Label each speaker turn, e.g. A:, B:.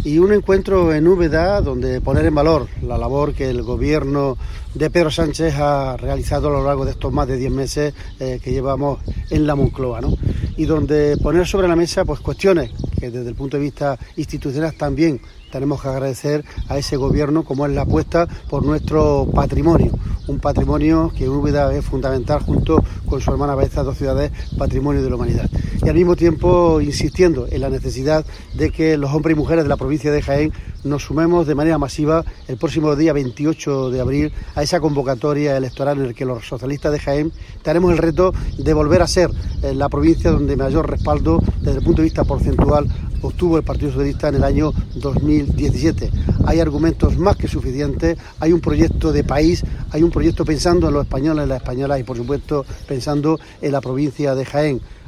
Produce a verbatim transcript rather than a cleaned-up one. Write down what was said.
A: y un encuentro en Úbeda donde poner en valor la labor que el gobierno de Pedro Sánchez ha realizado a lo largo de estos más de diez meses eh, que llevamos en la Moncloa, ¿no? Y donde poner sobre la mesa pues cuestiones que desde el punto de vista institucional también tenemos que agradecer a ese gobierno, como es la apuesta por nuestro patrimonio, un patrimonio que en Úbeda es fundamental junto con su hermana Baeza, dos ciudades patrimonio de la humanidad. Y al mismo tiempo insistiendo en la necesidad de que los hombres y mujeres de la provincia de Jaén nos sumemos de manera masiva el próximo día veintiocho de abril a esa convocatoria electoral en la que los socialistas de Jaén tenemos el reto de volver a ser la provincia donde mayor respaldo desde el punto de vista porcentual obtuvo el Partido Socialista en el año dos mil diecisiete. Hay argumentos más que suficientes, hay un proyecto de país, hay un proyecto pensando en los españoles y las españolas y por supuesto pensando en la provincia de Jaén.